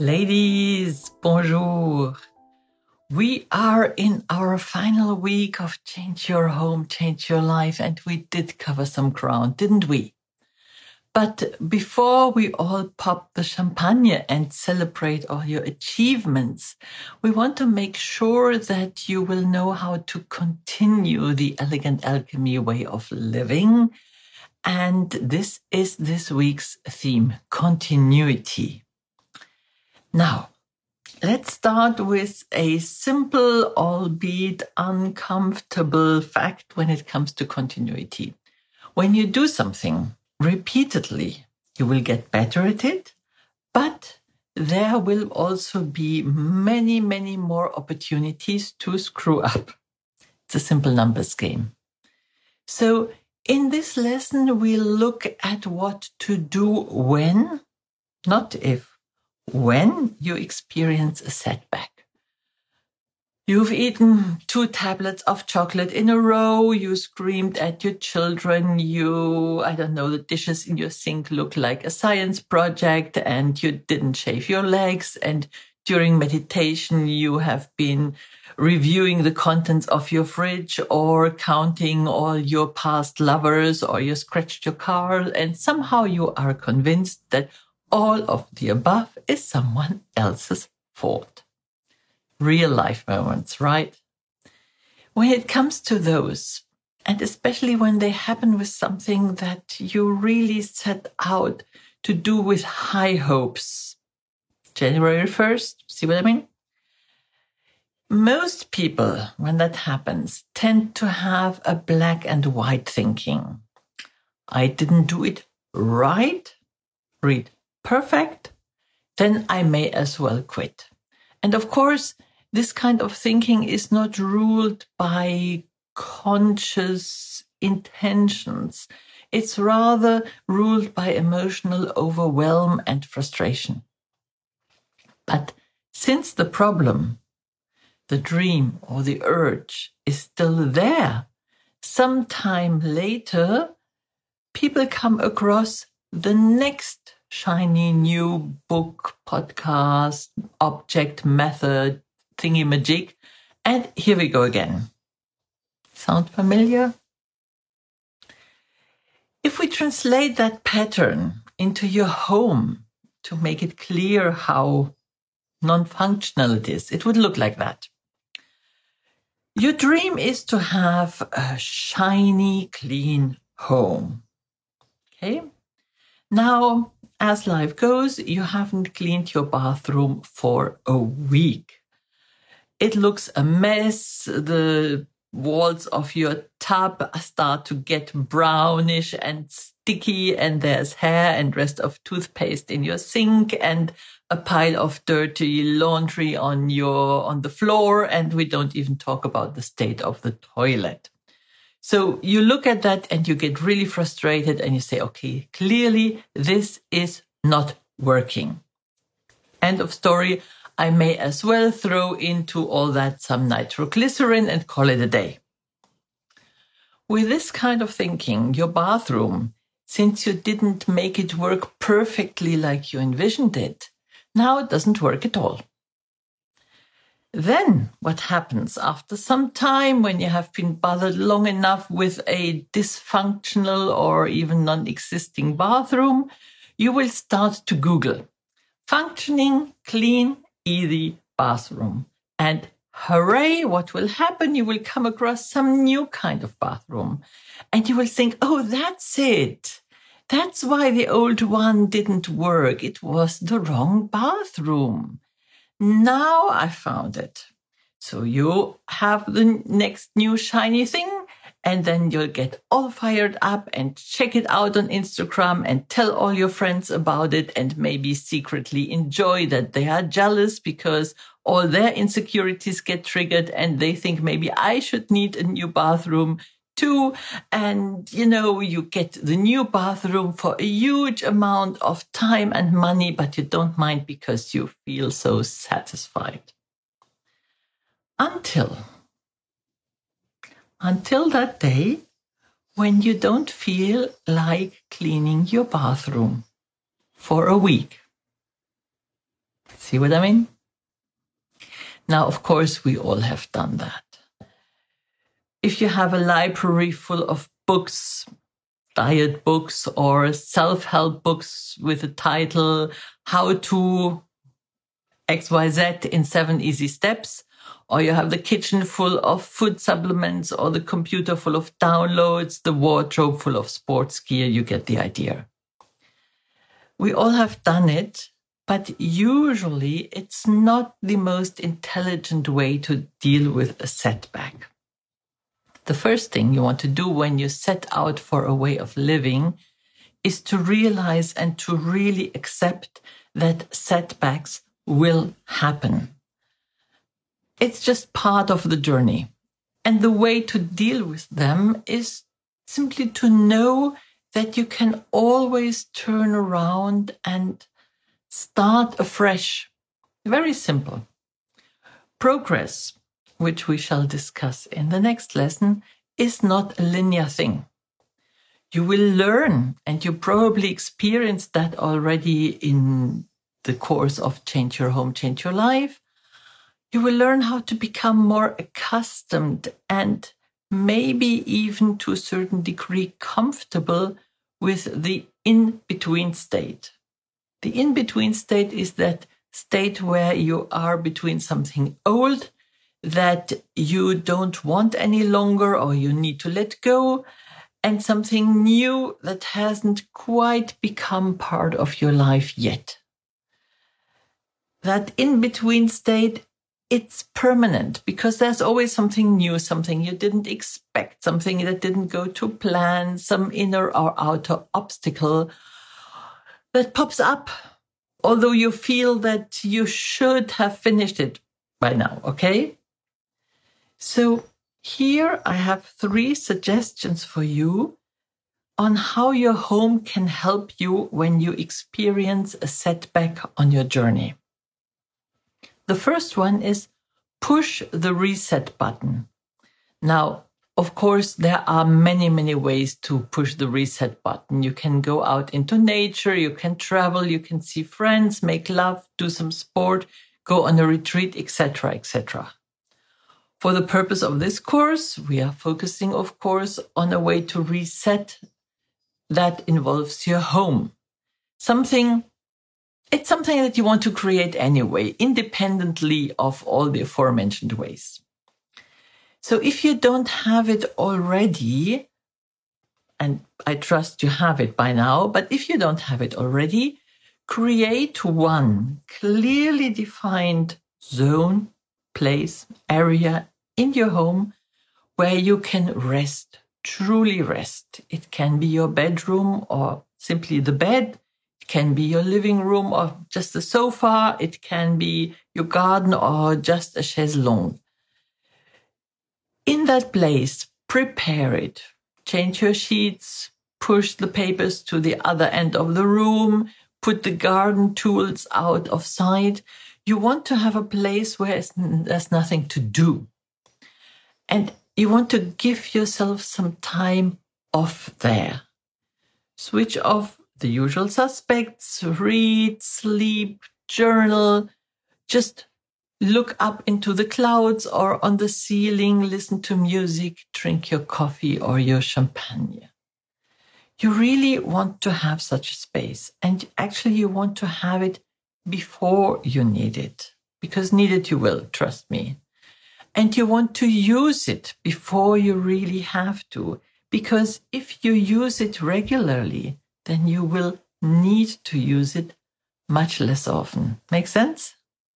Ladies, bonjour. We are in our final week of Change Your Home, Change Your Life, and we did cover some ground, didn't we? But before we all pop the champagne and celebrate all your achievements, we want to make sure that you will know how to continue the Elegant Alchemy way of living. And this is this week's theme, continuity. Now, let's start with a simple, albeit uncomfortable fact when it comes to continuity. When you do something repeatedly, you will get better at it, but there will also be many, many more opportunities to screw up. It's a simple numbers game. So in this lesson, we'll look at what to do when, not if, when you experience a setback. You've eaten 2 tablets of chocolate in a row, you screamed at your children, the dishes in your sink look like a science project, and you didn't shave your legs, and during meditation you have been reviewing the contents of your fridge or counting all your past lovers, or you scratched your car, and somehow you are convinced that all of the above is someone else's fault. Real life moments, right? When it comes to those, and especially when they happen with something that you really set out to do with high hopes, January 1st, see what I mean? Most people, when that happens, tend to have a black and white thinking. I didn't do it right, read perfect, then I may as well quit. And of course, this kind of thinking is not ruled by conscious intentions. It's rather ruled by emotional overwhelm and frustration. But since the problem, the dream or the urge is still there, sometime later, people come across the next shiny new book, podcast, object, method, thingy-majig, and here we go again. Sound familiar? If we translate that pattern into your home to make it clear how non-functional it is, it would look like that. Your dream is to have a shiny, clean home. Okay? Now, as life goes, you haven't cleaned your bathroom for a week. It looks a mess. The walls of your tub start to get brownish and sticky, and there's hair and rest of toothpaste in your sink and a pile of dirty laundry on the floor, and we don't even talk about the state of the toilet. So you look at that and you get really frustrated and you say, okay, clearly this is not working. End of story. I may as well throw into all that some nitroglycerin and call it a day. With this kind of thinking, your bathroom, since you didn't make it work perfectly like you envisioned it, now it doesn't work at all. Then what happens after some time when you have been bothered long enough with a dysfunctional or even non-existing bathroom, you will start to Google functioning, clean, easy bathroom. And hooray, what will happen? You will come across some new kind of bathroom. And you will think, oh, that's it. That's why the old one didn't work. It was the wrong bathroom. Now I found it. So you have the next new shiny thing, and then you'll get all fired up and check it out on Instagram and tell all your friends about it, and maybe secretly enjoy that they are jealous because all their insecurities get triggered and they think maybe I should need a new bathroom too. And, you get the new bathroom for a huge amount of time and money, but you don't mind because you feel so satisfied. Until that day when you don't feel like cleaning your bathroom for a week. See what I mean? Now, of course, we all have done that. If you have a library full of books, diet books or self-help books with the title How to XYZ in 7 Easy Steps, or you have the kitchen full of food supplements or the computer full of downloads, the wardrobe full of sports gear, you get the idea. We all have done it, but usually it's not the most intelligent way to deal with a setback. The first thing you want to do when you set out for a way of living is to realize and to really accept that setbacks will happen. It's just part of the journey. And the way to deal with them is simply to know that you can always turn around and start afresh. Very simple. Progress, which we shall discuss in the next lesson, is not a linear thing. You will learn, and you probably experienced that already in the course of Change Your Home, Change Your Life. You will learn how to become more accustomed and maybe even to a certain degree comfortable with the in-between state. The in-between state is that state where you are between something old that you don't want any longer or you need to let go, and something new that hasn't quite become part of your life yet. That in-between state, it's permanent because there's always something new, something you didn't expect, something that didn't go to plan, some inner or outer obstacle that pops up, although you feel that you should have finished it by now, okay? So here I have 3 suggestions for you on how your home can help you when you experience a setback on your journey. The first one is push the reset button. Now, of course, there are many, many ways to push the reset button. You can go out into nature, you can travel, you can see friends, make love, do some sport, go on a retreat, etc., etc. For the purpose of this course, we are focusing, of course, on a way to reset that involves your home. It's something that you want to create anyway, independently of all the aforementioned ways. So if you don't have it already, and I trust you have it by now, but if you don't have it already, create one clearly defined zone, place, area in your home where you can rest, truly rest. It can be your bedroom or simply the bed. It can be your living room or just a sofa. It can be your garden or just a chaiselong. In that place, prepare it. Change your sheets, push the papers to the other end of the room, put the garden tools out of sight. You want to have a place where there's nothing to do. And you want to give yourself some time off there. Switch off the usual suspects, read, sleep, journal, just look up into the clouds or on the ceiling, listen to music, drink your coffee or your champagne. You really want to have such a space, and actually you want to have it before you need it, because need it you will, trust me. And you want to use it before you really have to, because if you use it regularly, then you will need to use it much less often. Make sense?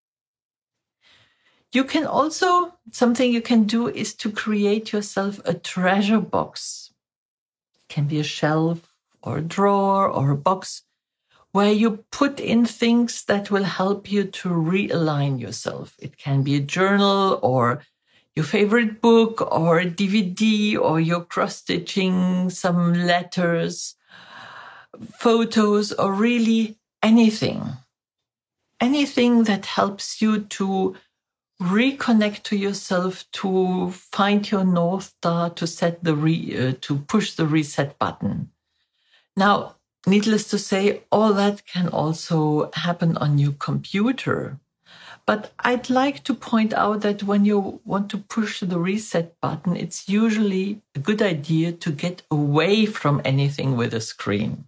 You can also, something you can do is to create yourself a treasure box. It can be a shelf or a drawer or a box where you put in things that will help you to realign yourself. It can be a journal or your favorite book or a DVD or your cross-stitching, some letters, photos, or really anything. Anything that helps you to reconnect to yourself, to find your North Star, to set to push the reset button. Now, needless to say, all that can also happen on your computer. But I'd like to point out that when you want to push the reset button, it's usually a good idea to get away from anything with a screen.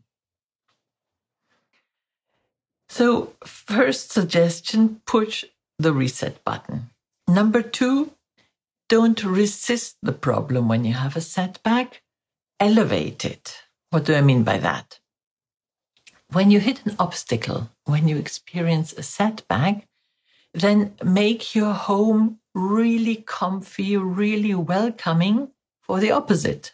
So, first suggestion, push the reset button. Number 2, don't resist the problem when you have a setback, elevate it. What do I mean by that? When you hit an obstacle, when you experience a setback, then make your home really comfy, really welcoming for the opposite.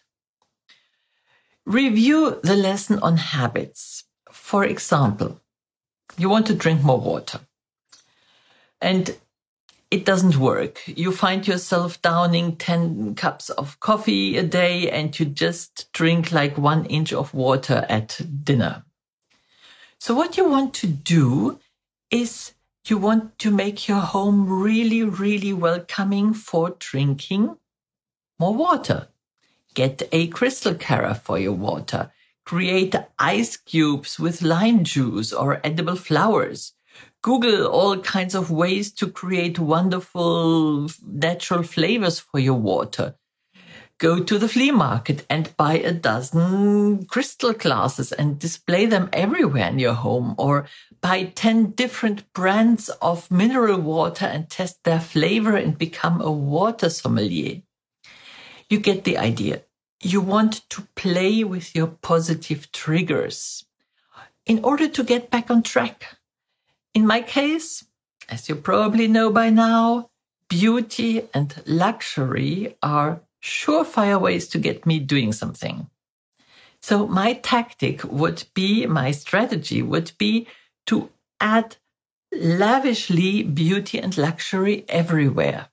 Review the lesson on habits. For example, you want to drink more water and it doesn't work. You find yourself downing 10 cups of coffee a day and you just drink like 1 inch of water at dinner. So what you want to do is you want to make your home really, really welcoming for drinking more water. Get a crystal carafe for your water. Create ice cubes with lime juice or edible flowers. Google all kinds of ways to create wonderful natural flavors for your water. Go to the flea market and buy a dozen crystal glasses and display them everywhere in your home, or buy 10 different brands of mineral water and test their flavor and become a water sommelier. You get the idea. You want to play with your positive triggers in order to get back on track. In my case, as you probably know by now, beauty and luxury are surefire ways to get me doing something. So my strategy would be to add lavishly beauty and luxury everywhere.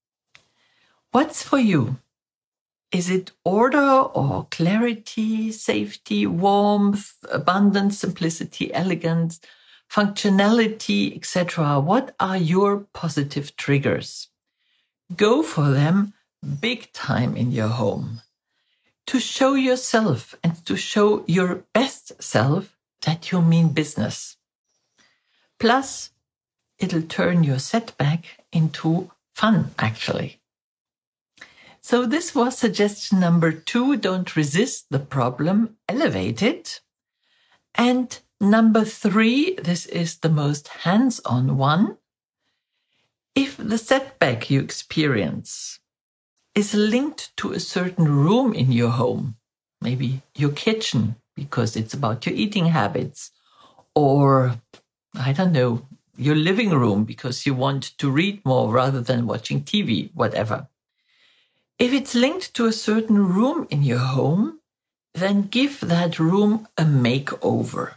What's for you? Is it order or clarity, safety, warmth, abundance, simplicity, elegance, functionality, etc.? What are your positive triggers? Go for them big time in your home to show yourself and to show your best self that you mean business. Plus, it'll turn your setback into fun, actually. So this was suggestion number 2, don't resist the problem, elevate it. And number 3, this is the most hands-on one. If the setback you experience is linked to a certain room in your home, maybe your kitchen, because it's about your eating habits, or, I don't know, your living room because you want to read more rather than watching TV, whatever. If it's linked to a certain room in your home, then give that room a makeover.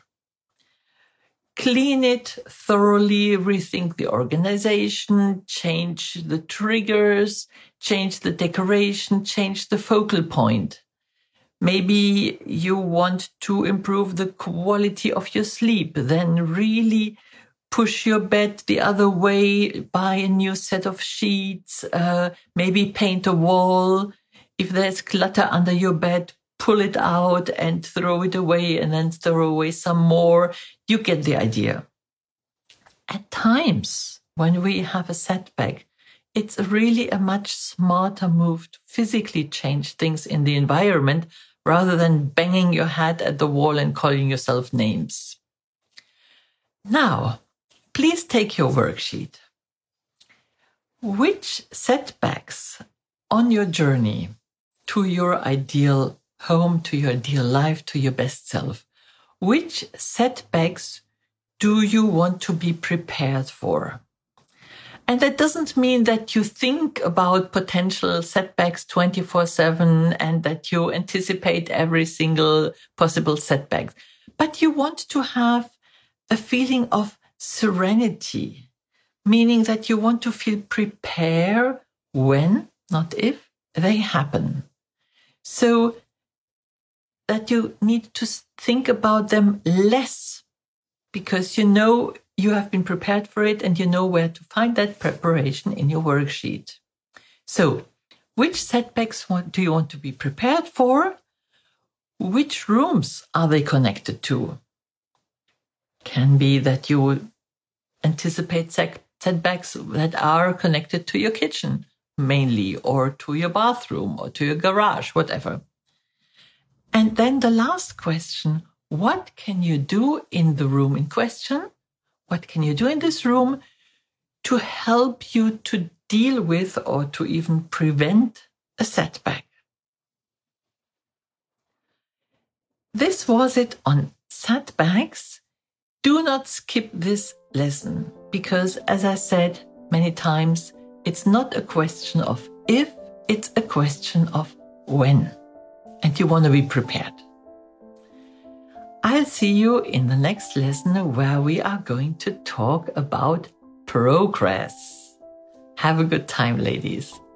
Clean it thoroughly, rethink the organization, change the triggers, change the decoration, change the focal point. Maybe you want to improve the quality of your sleep, then really push your bed the other way, buy a new set of sheets, maybe paint a wall. If there's clutter under your bed, pull it out and throw it away and then throw away some more. You get the idea. At times, when we have a setback, it's really a much smarter move to physically change things in the environment rather than banging your head at the wall and calling yourself names. Now, please take your worksheet. Which setbacks on your journey to your ideal home, to your ideal life, to your best self, which setbacks do you want to be prepared for? And that doesn't mean that you think about potential setbacks 24/7 and that you anticipate every single possible setback, but you want to have a feeling of serenity, meaning that you want to feel prepared when, not if, they happen. So that you need to think about them less because you know you have been prepared for it and you know where to find that preparation in your worksheet. So, which setbacks do you want to be prepared for? Which rooms are they connected to? Can be that you anticipate setbacks that are connected to your kitchen mainly, or to your bathroom, or to your garage, whatever. And then the last question, what can you do in the room in question? What can you do in this room to help you to deal with or to even prevent a setback? This was it on setbacks. Do not skip this lesson because, as I said many times, it's not a question of if, it's a question of when. And you want to be prepared. I'll see you in the next lesson where we are going to talk about progress. Have a good time, ladies.